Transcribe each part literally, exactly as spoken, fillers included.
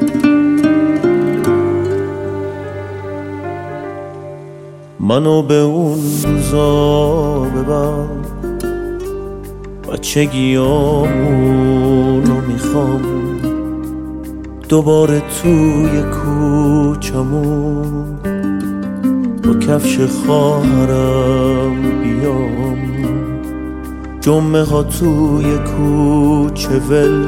منو به اون روزا ببر، بچگیامونو میخوام دوباره توی کوچمون با کفش خواهرم بیام. جمعه ها توی کوچه ول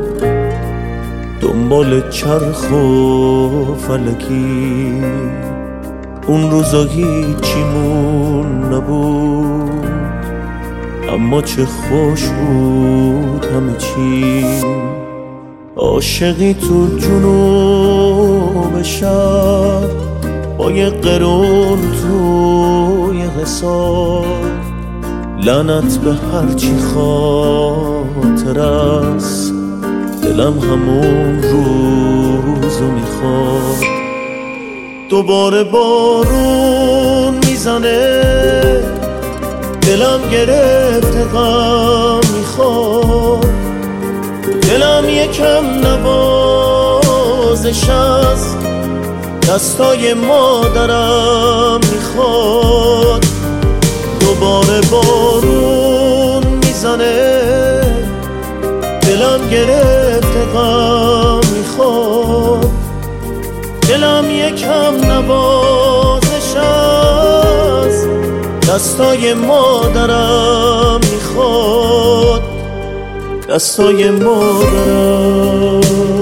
دنبال چرخ و فلکی، اون روزا هیچیمون نبود اما چه خوش بود همه چی. عاشقی تو جنوب شهر با یه قرون توی حساب، لعنت به هرچی خاطر است، دلم همون روزو میخواد. دوباره بارون میزنه، دلم گرفته غم میخواد، دلم یکم نوازش از دستای مادرم میخواد. دوباره بارون میزنه، دلم گرفته غم میخواد، دلم یکم نوازش از دستای مادرم میخواد، دستای مادرم.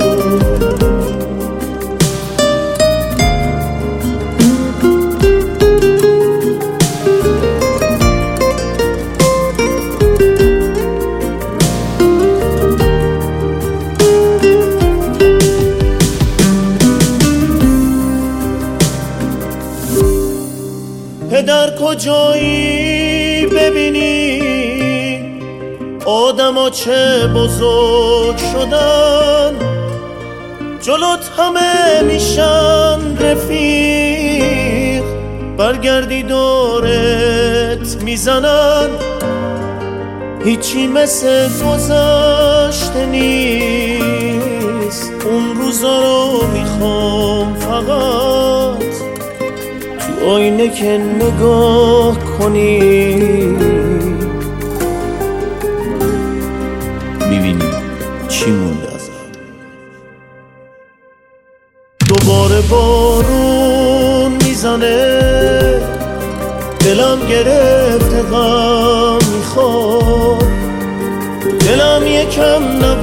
پدر کجایی ببینی آدم ها چه بزرگ شدن، جلوت همه میشن رفیق، برگردی دورت میزنن، هیچی مثل گذشته نیست. اون روزا رو میخوام فقط تو آینه که نگاه کنی، میبینی چی مونده ازم. دوباره بارون میزنه، دلم گرفته غم میخواد، دلم یکم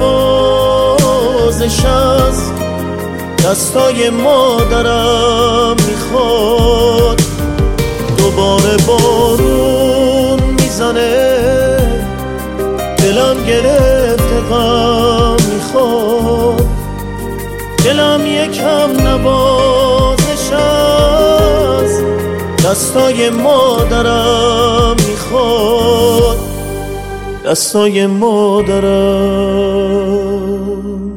نوازش از دستای مادرم میخواد. دوباره بارون میزنه، دلم گرفته غم میخواد، دلم یکم نوازش از دستای مادرم میخواد، دستای مادرم.